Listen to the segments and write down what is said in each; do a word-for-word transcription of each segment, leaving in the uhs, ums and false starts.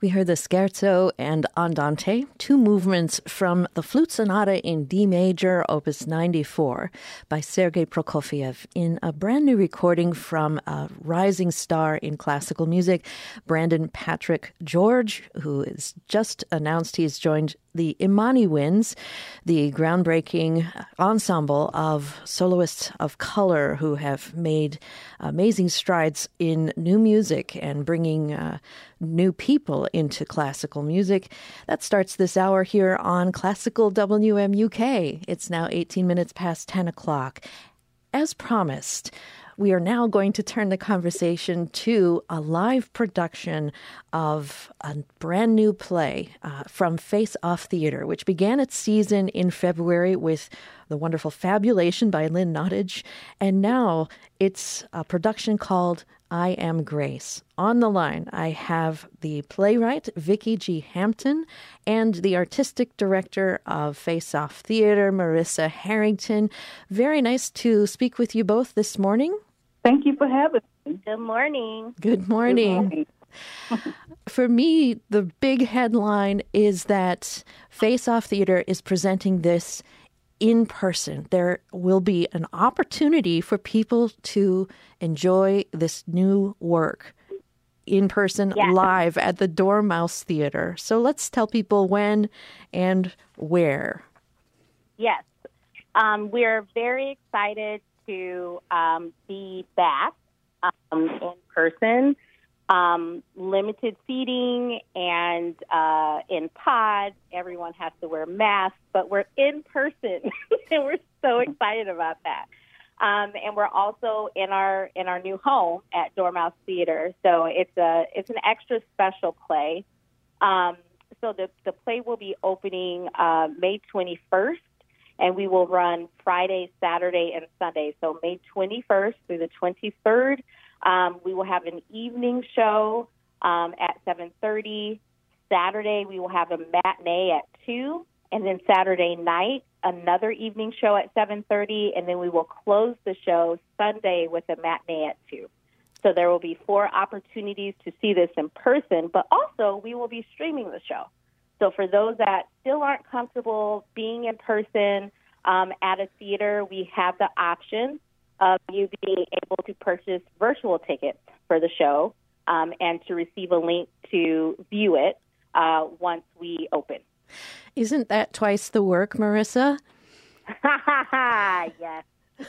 We heard the Scherzo and Andante, two movements from the Flute Sonata in D major, opus ninety-four, by Sergei Prokofiev, in a brand new recording from a rising star in classical music, Brandon Patrick George, who has just announced he's joined the Imani Winds, the groundbreaking ensemble of soloists of color who have made amazing strides in new music and bringing uh, new people into classical music. That starts this hour here on Classical W M U K. It's now eighteen minutes past ten o'clock. As promised, we are now going to turn the conversation to a live production of a brand new play uh, from Face Off Theater, which began its season in February with the wonderful Fabulation by Lynn Nottage. And now it's a production called I Am Grace. On the line, I have the playwright, Vicki G. Hampton, and the artistic director of Face Off Theater, Marissa Harrington. Very nice to speak with you both this morning. Thank you for having me. Good morning. Good morning. Good morning. For me, the big headline is that Face Off Theater is presenting this in person. There will be an opportunity for people to enjoy this new work in person, yes, live at the Dormouse Theater. So let's tell people when and where. Yes. Um, we're very excited to um, be back um, in person, um, limited seating and uh, in pods. Everyone has to wear masks, but we're in person, and we're so excited about that. Um, and we're also in our in our new home at Dormouse Theater, so it's a it's an extra special play. Um, so the the play will be opening uh, May twenty-first. And we will run Friday, Saturday, and Sunday. So May twenty-first through the twenty-third, um, we will have an evening show um, at seven thirty. Saturday, we will have a matinee at two. And then Saturday night, another evening show at seven thirty. And then we will close the show Sunday with a matinee at two. So there will be four opportunities to see this in person, but also we will be streaming the show. So for those that still aren't comfortable being in person um, at a theater, we have the option of you being able to purchase virtual tickets for the show um, and to receive a link to view it uh, once we open. Isn't that twice the work, Marissa? Yes.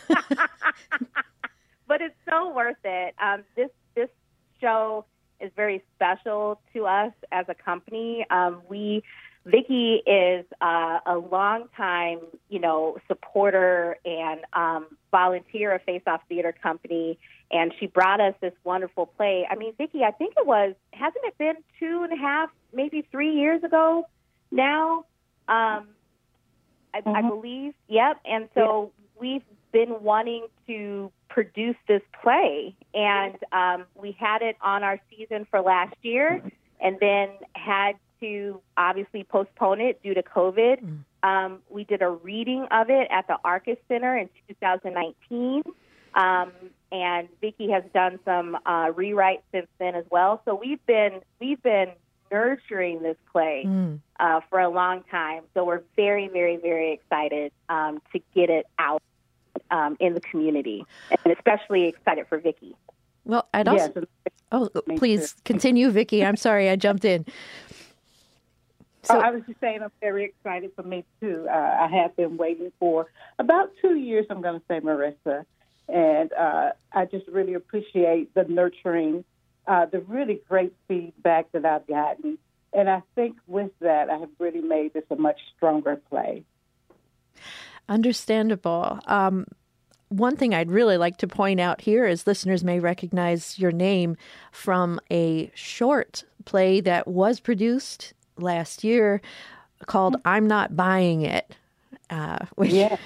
But it's so worth it. Um, this this show is very special to us as a company. Um, we, Vicki is uh, a longtime, you know, supporter and um, volunteer of Face Off Theater Company, and she brought us this wonderful play. I mean, Vicki, I think it was, hasn't it been two and a half, maybe three years ago now? Um, I, mm-hmm. I believe, yep. And so we've been wanting to produce this play, and um, we had it on our season for last year and then had to obviously postpone it due to COVID. Um, we did a reading of it at the Arcus Center in two thousand nineteen, um, and Vicki has done some uh, rewrites since then as well. So we've been we've been nurturing this play mm. uh, for a long time. So we're very, very, very excited um, to get it out Um, in the community, and especially excited for Vicki. Well, I'd also... Yes. Oh, please continue, Vicki. I'm sorry, I jumped in. So, oh, I was just saying I'm very excited for me, too. Uh, I have been waiting for about two years, I'm going to say, Marissa, and uh, I just really appreciate the nurturing, uh, the really great feedback that I've gotten, and I think with that, I have really made this a much stronger play. Understandable. Um, one thing I'd really like to point out here is listeners may recognize your name from a short play that was produced last year called I'm Not Buying It, uh, which yeah.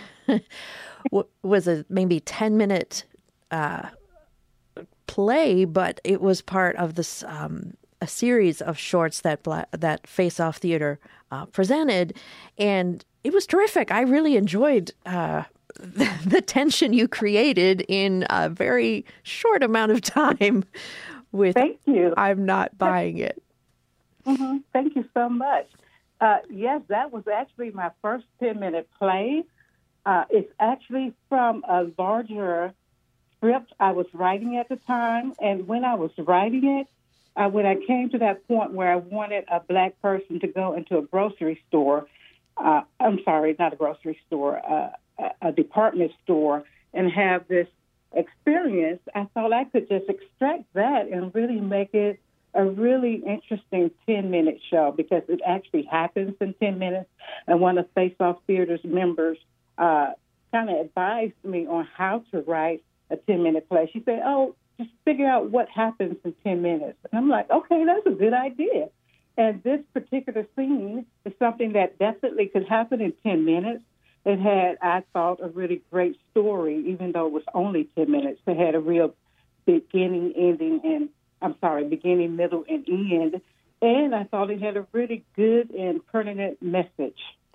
was a maybe ten-minute uh, play, but it was part of this um, a series of shorts that that Face Off Theater uh, presented, and it was terrific. I really enjoyed uh, the, the tension you created in a very short amount of time with Thank you. I'm Not Buying It. Mm-hmm. Thank you so much. Uh, yes, that was actually my first ten-minute play. Uh, it's actually from a larger script I was writing at the time. And when I was writing it, uh, when I came to that point where I wanted a black person to go into a grocery store, uh, I'm sorry, not a grocery store, uh, a, a department store, and have this experience, I thought I could just extract that and really make it a really interesting ten-minute show, because it actually happens in ten minutes. And one of Face Off Theater's members uh, kind of advised me on how to write a ten-minute play. She said, oh, just figure out what happens in ten minutes. And I'm like, okay, that's a good idea. And this particular scene is something that definitely could happen in ten minutes. It had, I thought, a really great story, even though it was only ten minutes. It had a real beginning, ending, and I'm sorry, beginning, middle, and end. And I thought it had a really good and pertinent message.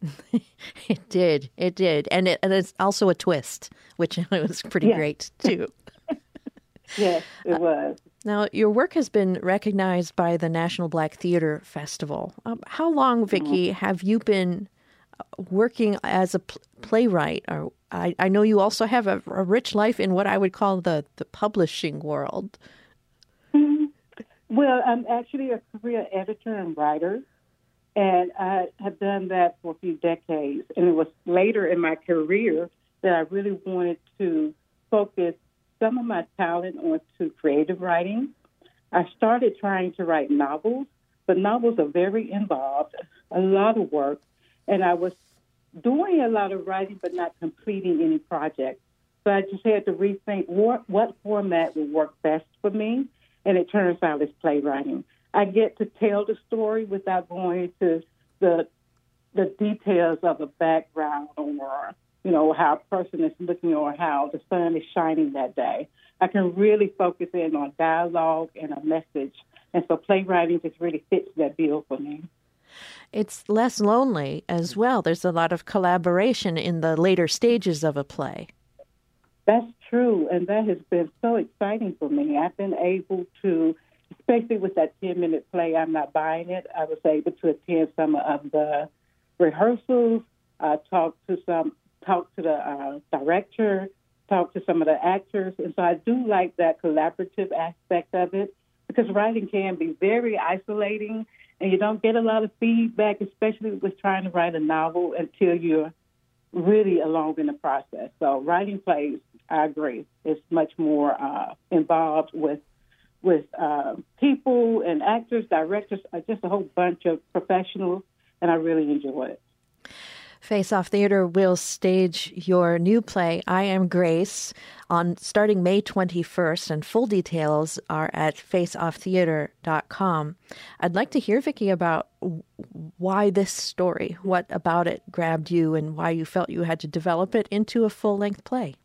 It did. It did. And, it, and it's also a twist, which was pretty yes. great, too. Yes, it was. Uh, now, your work has been recognized by the National Black Theater Festival. Um, how long, Vicki, mm-hmm. have you been working as a pl- playwright? Or I, I know you also have a, a rich life in what I would call the, the publishing world. Mm-hmm. Well, I'm actually a career editor and writer, and I have done that for a few decades. And it was later in my career that I really wanted to focus some of my talent onto creative writing. I started trying to write novels, but novels are very involved, a lot of work, and I was doing a lot of writing but not completing any projects. So I just had to rethink what, what format would work best for me, and it turns out it's playwriting. I get to tell the story without going into the the details of a background or, you know, how a person is looking or how the sun is shining that day. I can really focus in on dialogue and a message. And so playwriting just really fits that bill for me. It's less lonely as well. There's a lot of collaboration in the later stages of a play. That's true, and that has been so exciting for me. I've been able to, especially with that ten-minute play, I'm Not Buying It, I was able to attend some of the rehearsals, uh, talk to some, talk to the uh, director, talk to some of the actors, and so I do like that collaborative aspect of it, because writing can be very isolating, and you don't get a lot of feedback, especially with trying to write a novel until you're really along in the process. So writing plays, I agree, is much more uh, involved with with uh, people and actors, directors, uh, just a whole bunch of professionals, and I really enjoy it. Face Off Theater will stage your new play, I Am Grace, on starting May twenty-first, and full details are at face off theater dot com. I'd like to hear, Vicki, about why this story, what about it grabbed you, and why you felt you had to develop it into a full-length play.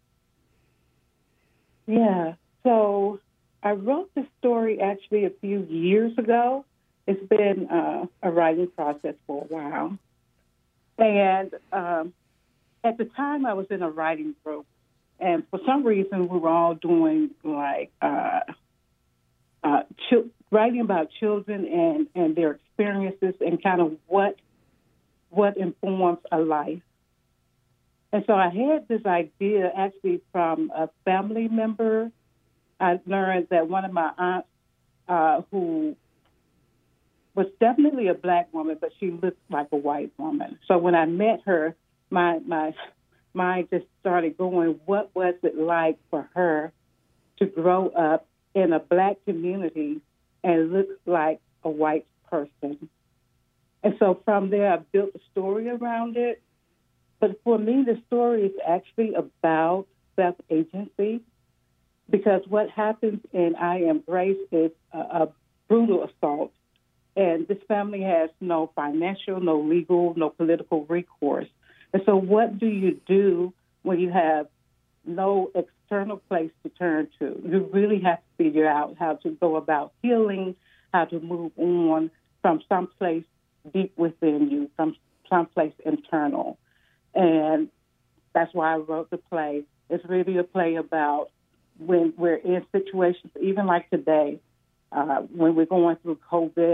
Yeah, so I wrote this story actually a few years ago. It's been uh, a writing process for a while. And um, at the time, I was in a writing group, and for some reason, we were all doing like uh, uh, ch- writing about children and, and their experiences and kind of what what informs a life. And so I had this idea actually from a family member. I learned that one of my aunts, uh, who was definitely a black woman, but she looked like a white woman. So when I met her, my my mind just started going, what was it like for her to grow up in a black community and look like a white person? And so from there, I built a story around it. But for me, the story is actually about self-agency, because what happens in I Am Grace is a, a brutal assault. And this family has no financial, no legal, no political recourse. And so what do you do when you have no external place to turn to? You really have to figure out how to go about healing, how to move on from someplace deep within you, from someplace internal. And that's why I wrote the play. It's really a play about when we're in situations, even like today, uh, when we're going through COVID,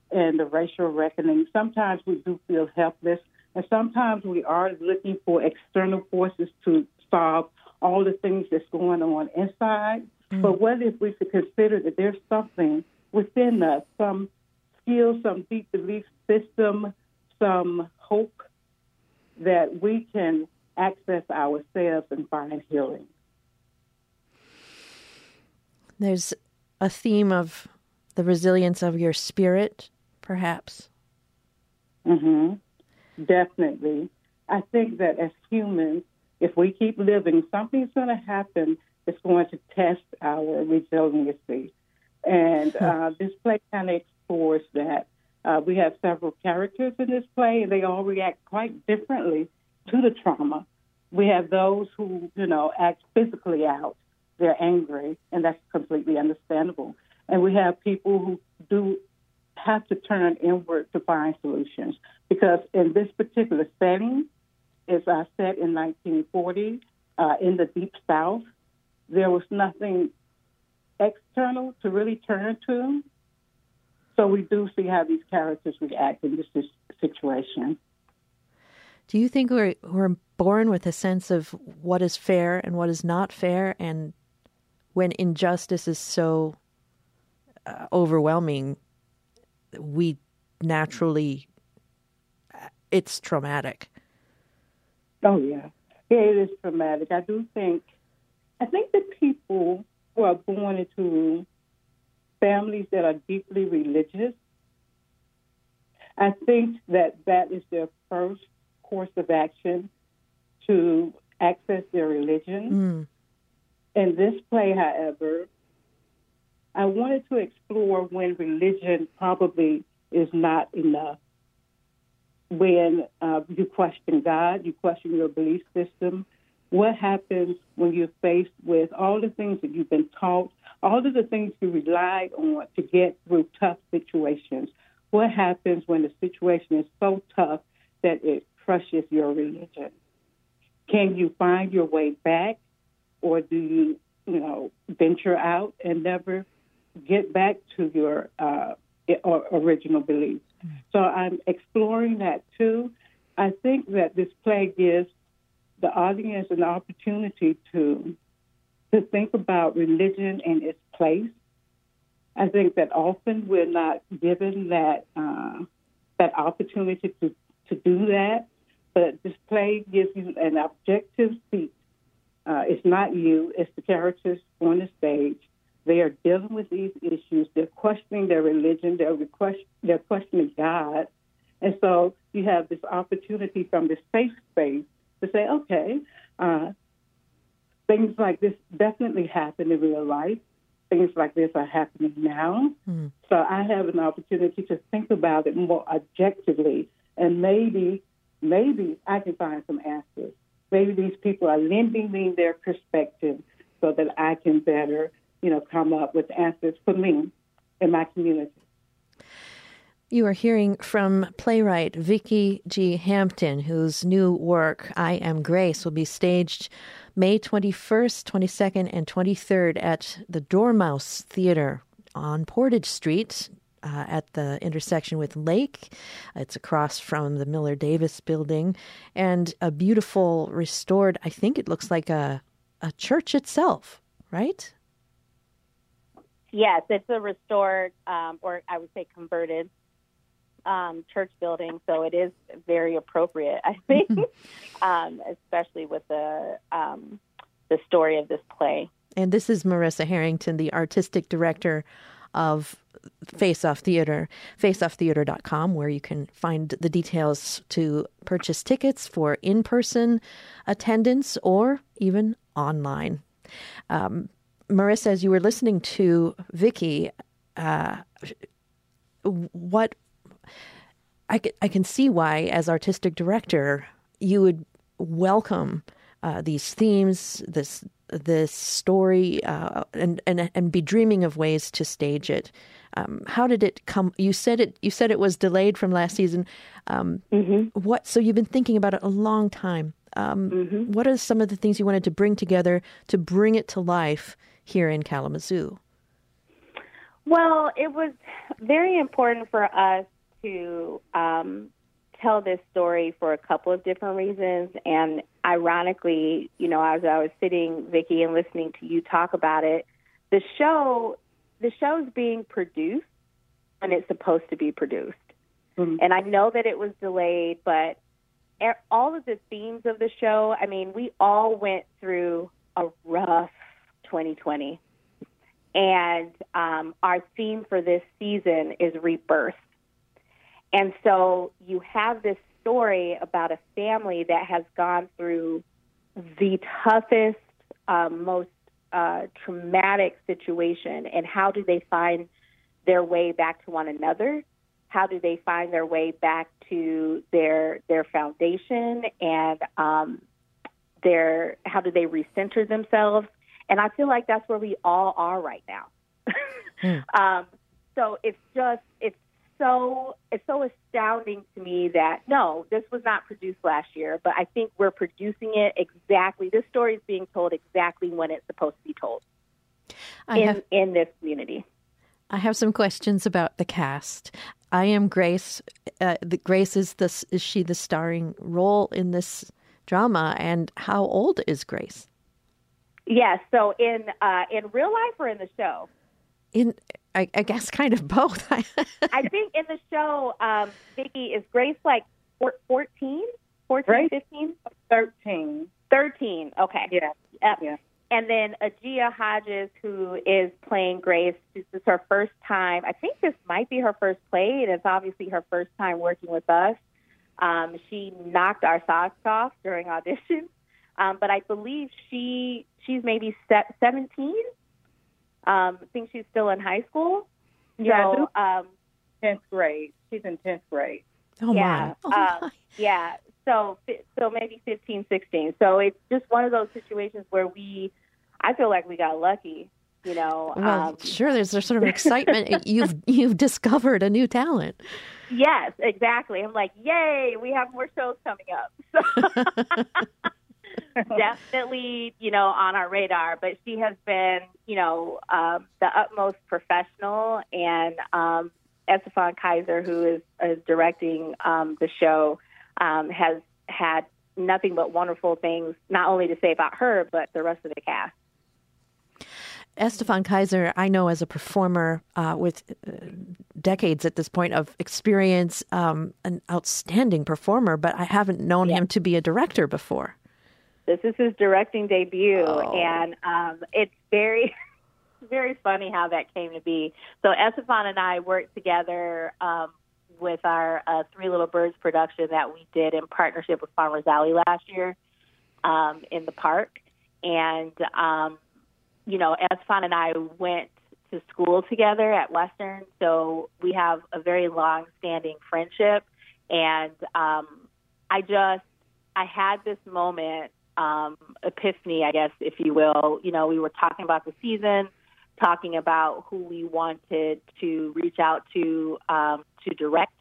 and the racial reckoning, sometimes we do feel helpless, and sometimes we are looking for external forces to solve all the things that's going on inside. Mm. But what if we could consider that there's something within us, some skill, some deep belief system, some hope that we can access ourselves and find healing? There's a theme of the resilience of your spirit, perhaps. Mm-hmm. Definitely. I think that as humans, if we keep living, something's going to happen that's going to test our resiliency. And uh, this play kind of explores that. Uh, we have several characters in this play, and they all react quite differently to the trauma. We have those who, you know, act physically out. They're angry, and that's completely understandable. And we have people who do have to turn inward to find solutions, because in this particular setting, it's uh, set in nineteen forty uh, in the Deep South. There was nothing external to really turn to. So we do see how these characters react in this situation. Do you think we're, we're born with a sense of what is fair and what is not fair? And when injustice is so uh, overwhelming, we naturally, it's traumatic. Oh, yeah. Yeah, it is traumatic. I do think, I think that people who are born into families that are deeply religious, I think that that is their first course of action to access their religion. Mm. In this play, however, I wanted to explore when religion probably is not enough. When uh, you question God, you question your belief system. What happens when you're faced with all the things that you've been taught, all of the things you relied on to get through tough situations? What happens when the situation is so tough that it crushes your religion? Can you find your way back, or do you, you know, venture out and never get back to your uh, original beliefs? Mm-hmm. So I'm exploring that too. I think that this play gives the audience an opportunity to to think about religion and its place. I think that often we're not given that uh, that opportunity to, to do that, but this play gives you an objective seat. Uh, it's not you, it's the characters on the stage. They are dealing with these issues. They're questioning their religion. They're, request- they're questioning God. And so you have this opportunity from this safe space to say, okay, uh, things like this definitely happen in real life. Things like this are happening now. Mm. So I have an opportunity to think about it more objectively, and maybe, maybe I can find some answers. Maybe these people are lending me their perspective so that I can better, you know, come up with answers for me and my community. You are hearing from playwright Vicki G. Hampton, whose new work, I Am Grace, will be staged May twenty-first, twenty-second, and twenty-third at the Dormouse Theater on Portage Street uh, at the intersection with Lake. It's across from the Miller Davis building, and a beautiful restored, I think it looks like a, a church itself, right? Yes, it's a restored, um, or I would say converted, Um, church building, so it is very appropriate, I think, um, especially with the um, the story of this play. And this is Marissa Harrington, the artistic director of Face Off Theater, face off theater dot com, where you can find the details to purchase tickets for in-person attendance or even online. Um, Marissa, as you were listening to Vicki, uh, what I can, I can see why, as artistic director, you would welcome uh, these themes, this this story, uh, and and and be dreaming of ways to stage it. Um, how did it come? You said it. You said it was delayed from last season. Um, mm-hmm. What? So you've been thinking about it a long time. Um, mm-hmm. What are some of the things you wanted to bring together to bring it to life here in Kalamazoo? Well, it was very important for us to um, tell this story for a couple of different reasons. And ironically, you know, as I was sitting, Vicki, and listening to you talk about it, the show, the show's being produced when it's supposed to be produced. Mm-hmm. And I know that it was delayed, but all of the themes of the show, I mean, we all went through a rough twenty twenty. And um, our theme for this season is rebirth. And so you have this story about a family that has gone through the toughest, um, most uh, traumatic situation. And how do they find their way back to one another? How do they find their way back to their their foundation? And um, their how do they recenter themselves? And I feel like that's where we all are right now. mm. um, so it's just, it's so, it's so astounding to me that, no, this was not produced last year, but I think we're producing it exactly. This story is being told exactly when it's supposed to be told I in, have, in this community. I have some questions about the cast. I am Grace. Uh, the, Grace is this, is she the starring role in this drama? And how old is Grace? Yes. So in uh, in real life or in the show? In I, I guess kind of both. I think in the show, um, Vicki, is Grace like fourteen, fourteen, fifteen? thirteen. thirteen. Okay. Yeah. Yep. Yeah. And then Agia Hodges, who is playing Grace, this is her first time. I think this might be her first play, and it's obviously her first time working with us. Um, she knocked our socks off during audition. Um, but I believe she she's maybe seventeen. Um, I think she's still in high school. Yeah, so, um, tenth grade. She's in tenth grade. Oh, yeah, my. Oh, uh, my. Yeah. So, so maybe fifteen, sixteen. So it's just one of those situations where we, I feel like we got lucky, you know. Well, um, sure, there's a sort of excitement. you've you've discovered a new talent. Yes, exactly. I'm like, yay, we have more shows coming up. So. Definitely, you know, on our radar, but she has been, you know, um, the utmost professional, and um, Estefan Kaiser, who is, is directing um, the show, um, has had nothing but wonderful things, not only to say about her, but the rest of the cast. Estefan Kaiser, I know as a performer uh, with uh, decades at this point of experience, um, an outstanding performer, but I haven't known yeah. him to be a director before. This is his directing debut, oh. and um, it's very, very funny how that came to be. So Estefan and I worked together um, with our uh, Three Little Birds production that we did in partnership with Farmers Alley last year um, in the park. And, um, you know, Estefan and I went to school together at Western, so we have a very long-standing friendship. And um, I just, I had this moment, Um, epiphany, I guess, if you will. You know, we were talking about the season, talking about who we wanted to reach out to um, to direct.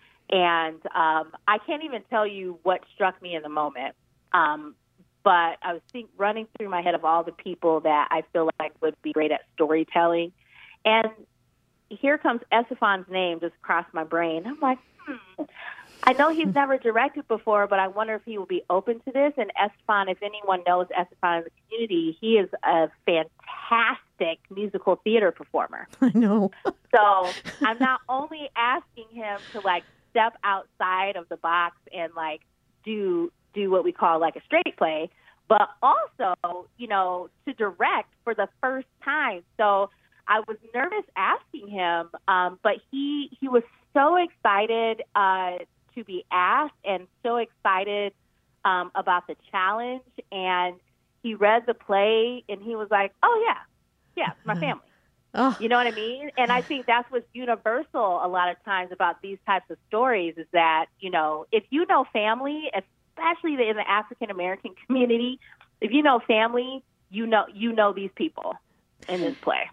And um, I can't even tell you what struck me in the moment. Um, but I was think, running through my head of all the people that I feel like would be great at storytelling. And here comes Estefan's name just across my brain. I'm like, hmm. I know he's never directed before, but I wonder if he will be open to this. And Estefan, if anyone knows Estefan in the community, he is a fantastic musical theater performer. I know. So I'm not only asking him to, like, step outside of the box and, like, do do what we call, like, a straight play, but also, you know, to direct for the first time. So I was nervous asking him, um, but he, he was so excited uh to be asked and so excited um, about the challenge. And he read the play and he was like, oh, yeah, yeah, it's my family. Oh. You know what I mean? And I think that's what's universal a lot of times about these types of stories is that, you know, if you know family, especially in the African-American community, if you know family, you know, you know these people in this play.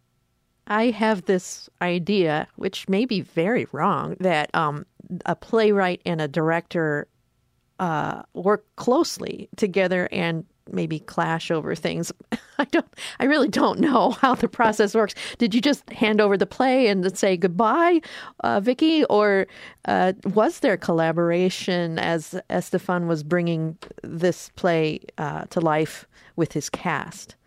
I have this idea, which may be very wrong, that um, a playwright and a director uh, work closely together and maybe clash over things. I don't. I really don't know how the process works. Did you just hand over the play and say goodbye, uh, Vicki, or uh, was there collaboration as Estefan was bringing this play uh, to life with his cast?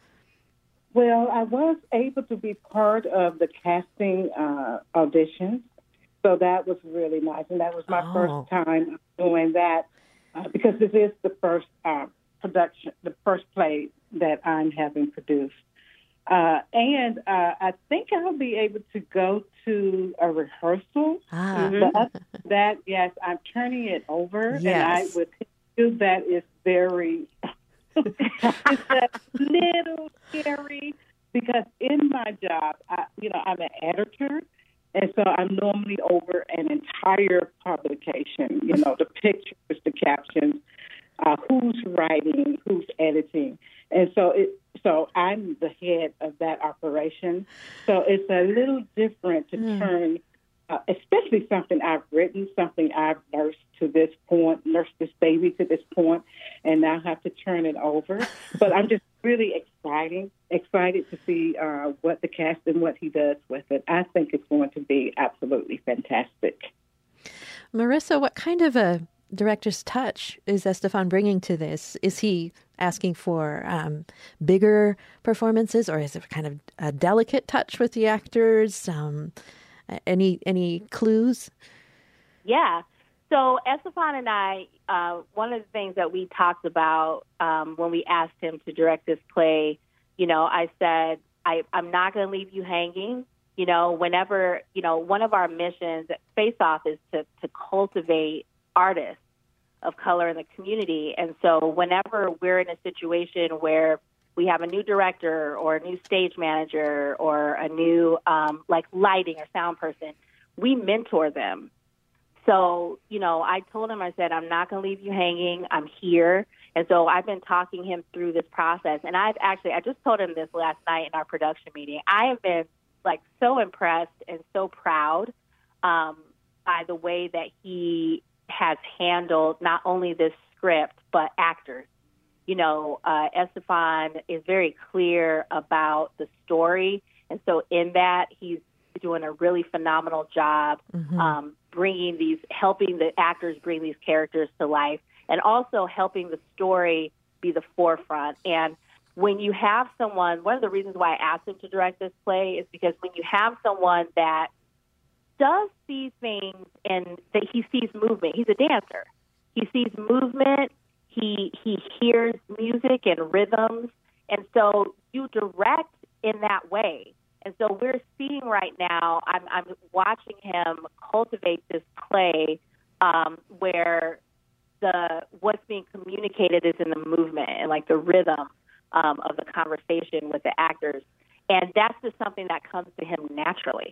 Well, I was able to be part of the casting uh, auditions, so that was really nice, and that was my Oh. first time doing that uh, because this is the first uh, production, the first play that I'm having produced. Uh, and uh, I think I'll be able to go to a rehearsal. Ah. But that, yes, I'm turning it over, and I Yes. would tell you that is very, it's a little scary because in my job, I, you know, I'm an editor, and so I'm normally over an entire publication, you know, the pictures, the captions, uh, who's writing, who's editing. And so it, so I'm the head of that operation. So it's a little different to Mm. turn, uh, especially something I've written, something I've nursed to this point, nursed this baby to this point, and now have to turn it over. But I'm just really excited, excited to see uh, what the cast and what he does with it. I think it's going to be absolutely fantastic. Marissa, what kind of a director's touch is Estefan bringing to this? Is he asking for um, bigger performances, or is it kind of a delicate touch with the actors? Um, any any clues? Yeah. So Estefan and I, uh, one of the things that we talked about um, when we asked him to direct this play, you know, I said, I, I'm not going to leave you hanging. You know, whenever, you know, one of our missions at Face Off is to, to cultivate artists of color in the community. And so whenever we're in a situation where we have a new director or a new stage manager or a new, um, like, lighting or sound person, we mentor them. So, you know, I told him, I said, I'm not going to leave you hanging. I'm here. And so I've been talking him through this process. And I've actually, I just told him this last night in our production meeting. I have been, like, so impressed and so proud um, by the way that he has handled not only this script, but actors. You know, uh, Estefan is very clear about the story. And so in that, he's doing a really phenomenal job Mm-hmm. um, bringing these, helping the actors bring these characters to life, and also helping the story be the forefront. And when you have someone, one of the reasons why I asked him to direct this play is because when you have someone that does see things and that he sees movement, he's a dancer. He sees movement, he he hears music and rhythms, and so you direct in that way. And so we're seeing right now, I'm, I'm watching him cultivate this play um, where the what's being communicated is in the movement and, like, the rhythm um, of the conversation with the actors. And that's just something that comes to him naturally.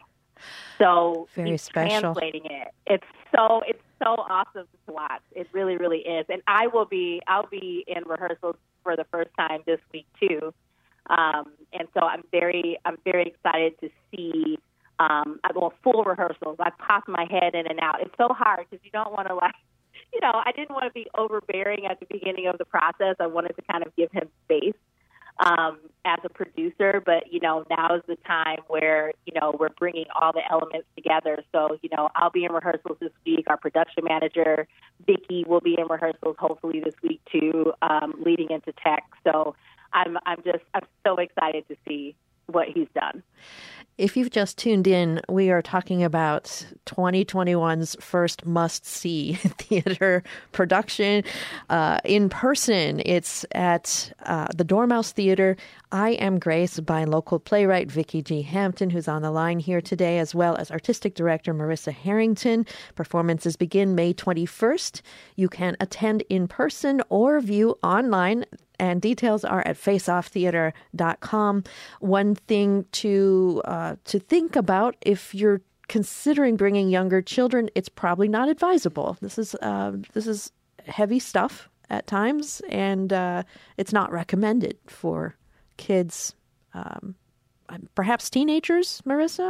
So Very he's special. translating it. It's so it's so awesome to watch. It really, really is. And I will be I'll be in rehearsals for the first time this week too. Um, and so I'm very I'm very excited to see um, well, full rehearsals. I pop my head in and out. It's so hard because you don't want to, like, you know, I didn't want to be overbearing at the beginning of the process. I wanted to kind of give him space um, as a producer. But, you know, now is the time where, you know, we're bringing all the elements together. So, you know, I'll be in rehearsals this week. Our production manager, Vicki, will be in rehearsals hopefully this week too, um, leading into tech. So I'm I'm just I'm so excited to see what he's done. If you've just tuned in, we are talking about twenty twenty-one's first must-see theater production uh, in person. It's at uh, the Dormouse Theater. I Am Grace by local playwright Vicki G. Hampton, who's on the line here today, as well as artistic director Marissa Harrington. Performances begin May twenty-first. You can attend in person or view online, and details are at face off theater dot com. One thing to uh, to think about if you're considering bringing younger children, it's probably not advisable. This is uh, this is heavy stuff at times, and uh, it's not recommended for kids, um, perhaps teenagers. Marissa?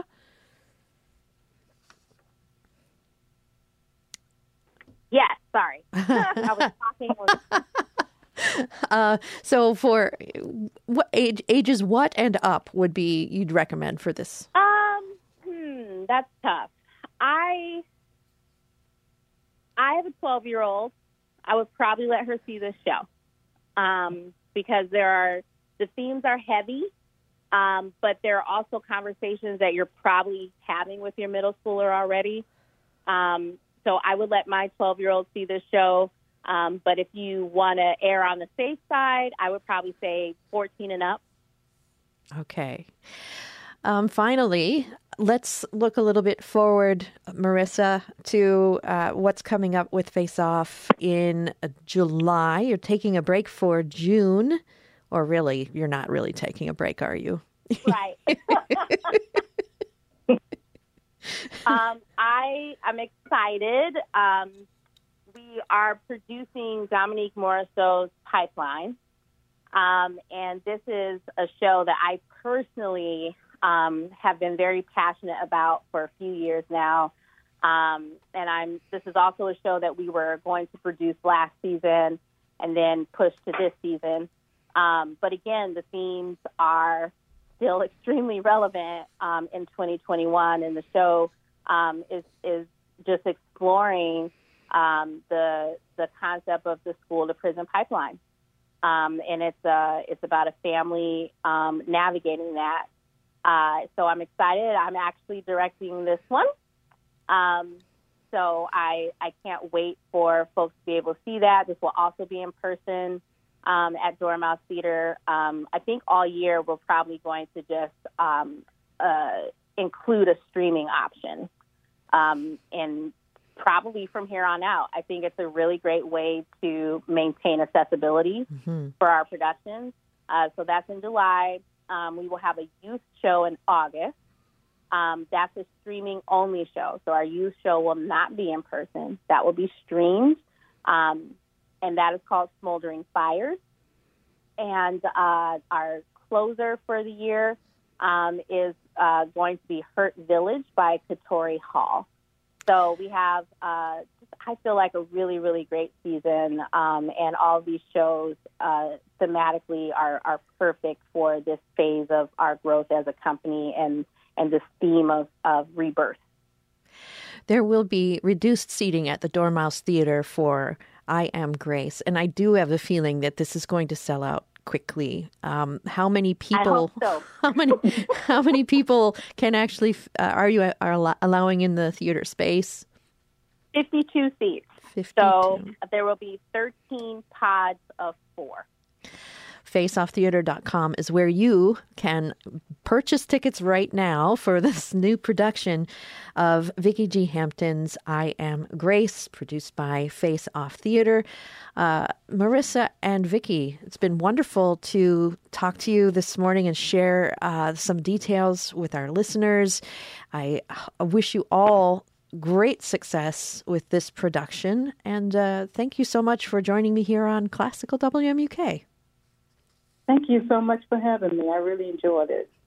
Yes, sorry. I was talking with uh, so for what age, ages what and up would be you'd recommend for this? Um, hmm, that's tough. I I have a twelve-year-old. I would probably let her see this show um, because there are the themes are heavy, um, but there are also conversations that you're probably having with your middle schooler already. Um, so I would let my twelve-year-old see this show. Um, but if you want to err on the safe side, I would probably say fourteen and up. Okay. Um, finally, let's look a little bit forward, Marissa, to uh, what's coming up with Face Off in July. You're taking a break for June, or really, you're not really taking a break, are you? Right. um, I am excited. Um, we are producing Dominique Morisseau's Pipeline, um, and this is a show that I personally um, have been very passionate about for a few years now. Um, and I'm. This is also a show that we were going to produce last season and then push to this season. Um, but again, the themes are still extremely relevant um, in twenty twenty-one, and the show um, is is just exploring um, the the concept of the school to prison pipeline, um, and it's uh, it's about a family um, navigating that. Uh, so I'm excited. I'm actually directing this one, um, so I I can't wait for folks to be able to see that. This will also be in person. Um, at Dormouse Theater. Um, I think all year we're probably going to just um, uh, include a streaming option. Um, and probably from here on out, I think it's a really great way to maintain accessibility mm-hmm. for our productions. Uh, so that's in July. Um, we will have a youth show in August. Um, that's a streaming-only show. So our youth show will not be in person. That will be streamed. Um, and that is called Smoldering Fires. And uh, our closer for the year um, is uh, going to be Hurt Village by Katori Hall. So we have, uh, I feel like, a really, really great season, um, and all of these shows uh, thematically are, are perfect for this phase of our growth as a company and, and this theme of, of rebirth. There will be reduced seating at the Dormouse Theater for I Am Grace, and I do have a feeling that this is going to sell out quickly. Um, how many people? I hope so. how many? How many people can actually? Uh, are you are allowing in the theater space? Fifty-two seats. Fifty-two. So there will be thirteen pods of four. face off theater dot com is where you can purchase tickets right now for this new production of Vicki G. Hampton's I Am Grace, produced by Face Off Theater. Uh, Marissa and Vicki, it's been wonderful to talk to you this morning and share uh, some details with our listeners. I wish you all great success with this production, and uh, thank you so much for joining me here on Classical W M U K. Thank you so much for having me. I really enjoyed it.